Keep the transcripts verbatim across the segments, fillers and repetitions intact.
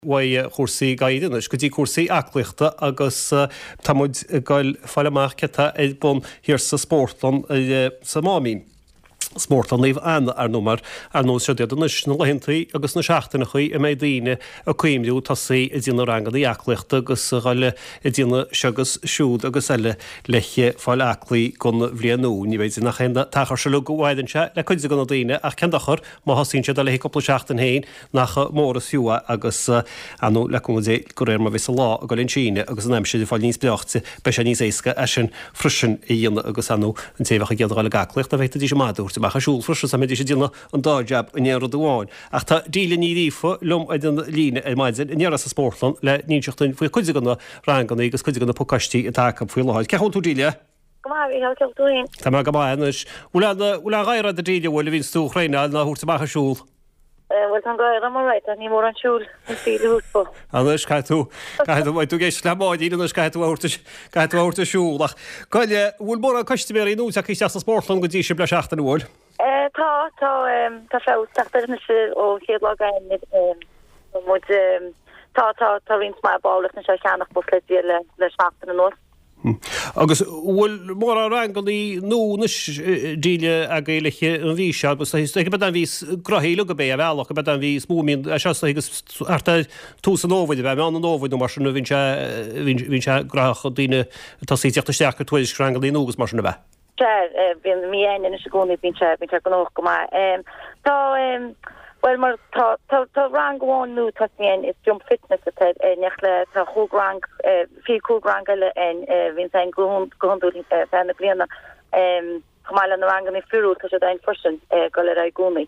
Wa chósaí gaiidir is go dtí cuasaí aclaachta agus támuid gáil fáileach ceta é bun hir sa spórtlan sa mámín. Smórtan líomh anna ar numar ar nó seoidead na lehintaí agus na seachtainna chuí i méid daoine a cuimliú tasaí i dtíanana rangad í aclaachta agus gáile i dtíanana segus siúd agus eile leiche fáil aclaí gon bhlianú. Ní bhéidir nach chéna tachar se le go bhhaidanse le chuide gona daoine ach cendachar má hasín se le coppla seachtain héin nach móra siúa agus anú le dé go réir mar bhís lá a go linn Síine agus an aimseid fáil níos beachta be sé níos éasca é sin frisin i dhéanana agus anú an téhacha géadáil gaclaachta bheitta dí sé máúirta bach a siúl frisin sa méidir sé dtíanana an dájab in éar doháin. Ach tá díla ní rífa lom a den líne é maidin in éar sa spórtlan le níteachtain faoi chuide gona ranganna agus chuide gona pócastí a take faoi láid. Ceann tú díla? Tá má go bainis bhfuil gaiire a díile bhfuil vín stú chréine na thuirta bach a siúl. Well tan gair am right an ní mór an siúl an síle húspo. Anas caiú caiú tú géis le máid ínas caiúirta siúlach. Gaile bhfuil mór an caiisteméí nú a sa spórtlan go dtí sé ble seachtain bhil? Tá tá tá féteachtar na si ó chéad le gain mu tá tá tá rins mai bálas na se cheannach bus le díile le seachtain an nuas. Agus bhfuil mór a rangaí núnas díile a géalache an bhí se, agus bed an vís grohéile go bé a bhealach go bed an vís múmín agus tús an óhaid bheith an an óhaid mar sin vín se grach díine tasíteachta steachar tuaidir rangaí núgus mar sinna bheith. Se bhíon míana na segónna bín se bín se go go mai. Tá well mar tá tá rang bháin nú tasíon is jump fitness a nech le tá chógrang fi cógrang eile en vín sein gohún gohúí fena blianana chumáile na rangan i fiú tá sé dain frisin go le ra gúnaí.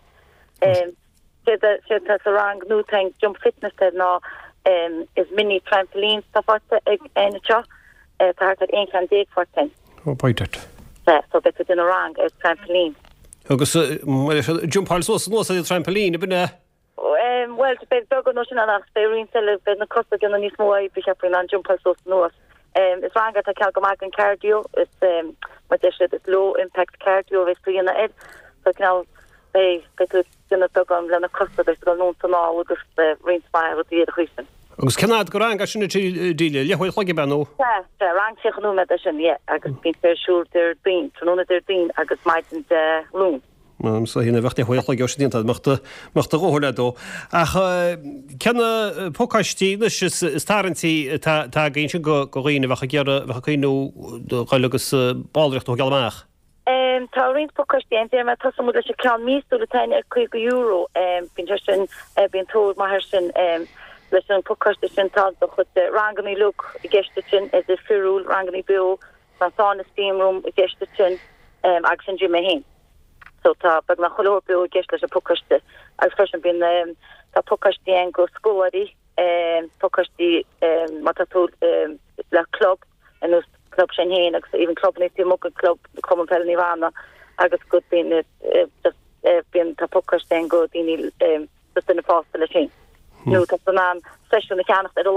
sé tá a rang nú tein jump fitness ná is mini trampolin táfáte ag aine seo tá ag ein can déag fortin. Ó baidet. So bet in a rang ag trampolin. Agus jumpáil sós nó a trampolin bine? Well be do no nach sperin sell be na costa gan ní mói be an jumpáil sós nóas. Is rang a cal go mag an cardio is ma de is low impact cardio vis na ed so can be be gonna do an lena costa be go non ná agus rinspa die a chuisten. Agus cenád go rang sinna díile lehoil chuige benú? Tá rang sich nó me sin agus bín fersúr der bín tróna der dín agus maitin de lún. sa hína bhecht chuochla go dínta machta róla dó. Ach cena pócaistí is tarintí tá géin sin go riine bhecha gearra bhecha chuinú chuilegus báilreacht ó gealmach. Tá rins pócaistí me tá mu se cean míú le taine chuig go euro bín sin bín tóir mar sin leis an pócaiste sin tá chud ranganí look i gceiste sin is is fiúil ranganí bio san sána steamroom i gceiste sin agus sin Jimmy hen. So tá bag na cholór bio geist leis a pócaiste agus fresin bín tá pócaistí an go scóirí pócaistí matatú le club an ús club sin héin agus even club ní tí mo club common fel nívána agus go bín bín tá pócaistí an go díní just in na fásta le sin. Nu tá an sesiún na ceannacht ar a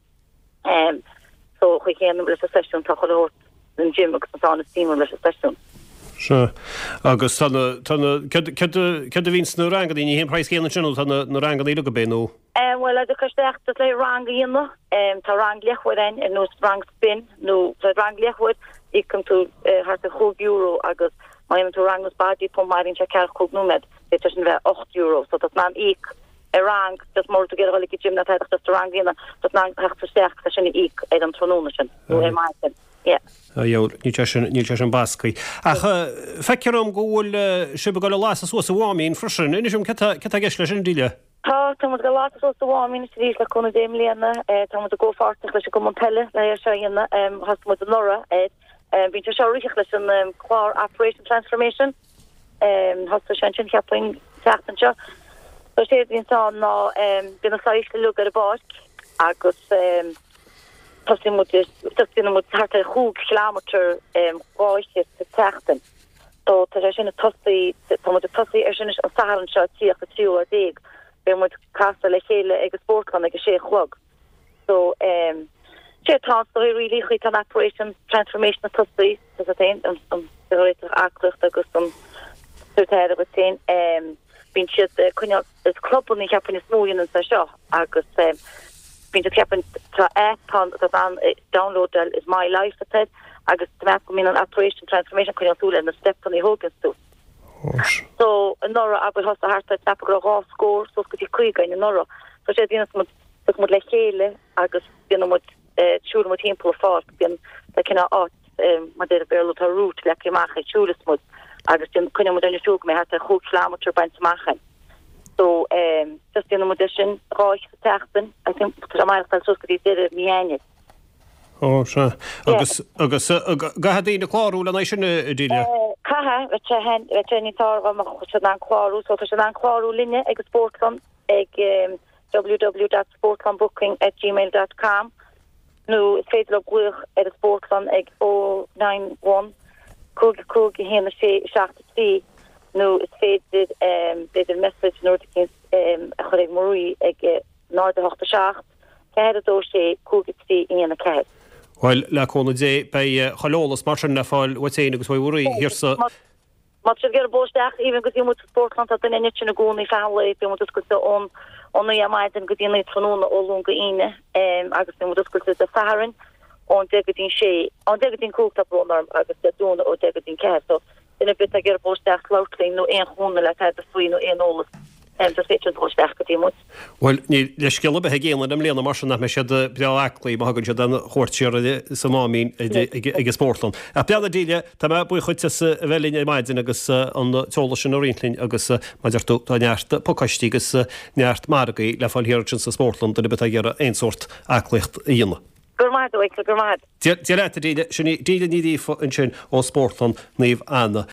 lá so chu chéanam leis a sesiún tá cholór an gym agus an sána steamroom leis a sesiún. Se agus ce a vín nó rangad í hén preis céan sin nó rangad íle go béú? Well a chuisteachta le rangaína tá rang lechhuiin ar nó rang spin nó rang lechhuid í cum tú hart a chó euro agus mai tú rangus badí pom marin se cear cúg númed é sin bheith ocht euro, so dat ná ík a rang just mór ge golik gym na teach just rangína dat ná hecht versteach a sinna ík é an tróna sin nó é mai. Jo ní an bascaí. Ach fecearm ggóil sibe go le lá suas bháín frisin, inisisiom ce geis leis sin díile? Tá tá go lá suas bháín rí le chuna déim léana tá a ggófartach leis go Montpelle le seanna has mu an nora bhín se seoríich leis an chlár Operation Transformation has sin sin cheappain teachtan seo. So sé bhín tá ná bin a sáiste lu ar a báic agus Tasí mu mu hart a húg kilometer gáiste sa techten. So tá sin a tosaí tá de tosaí ar sin an saharan seo tíoch a tíú a déag be mu casta le chéile agus sportlan agus sé chlog. So sé transfer ri chuit an Operation Transformation a tosaí a tein an réitir acrucht agus an sutéir a tein. bin si kunja is kloppen ik heb in smoien en sa agus bin ik heb tra app an dat aan download is my life het agus map min an operation transformation kunja tool en de step van die hoogst toe. So in Nora aber has a hart tap go score so could you quick in Nora. So je dienst moet dat moet legele agus bin moet sure moet tempo fast bin dat kana art maar de berlo ta route lekker maken sure moet agus dan kunnen we dan je zoeken met het goed slamotor bij te maken. So um just in the audition roich tachten I think dat maar dat zo dat dit mianje. Oh, sure. Agus agus gahadí na chláú le sinna díile. Caha wat hen wat ni tar go mag se an chláú so se an chláú linne ag sportcom ag w w w dot sportcombooking at gmail dot com. Nu is féidir goch at sportcom ag oh nine one Coog coog hen sé seachtatí. Nu is féidir um beidir message notikins um a choig morí ag náde hochtta seacht. Ceir dó sé coogtí in a ceir. Well le cóna dé bei chalólas mar na fáil watéine agus bhúí hirsa. Ma ger bosteach even go moet sportland dat in net goni fa moet go on on ja maid en godien van olung ine en agus moet go de faren on degedien sé on degedien kocht op norm agus de doen o degedien ke so in bit ger bosteach loutling no een groene le de fo no een alles. En dat weet je het bosteach die moet. Well ni le skille be géan am lena mar nach me sé de breaclí má hagann se den chóirtíire sa mámín ige sportlan. A bead díile tá me bu chuite sa bhelín maidin agus an tola sin oríntlín agus maidirú tá neart pocaistí agus neart margaí le fáil hirirtin sa sportlan de bet gur ein sort aclicht íana. Gurmaid o gur maid. Di díile sinna díile nídí an sin ó sportlan níomh anna.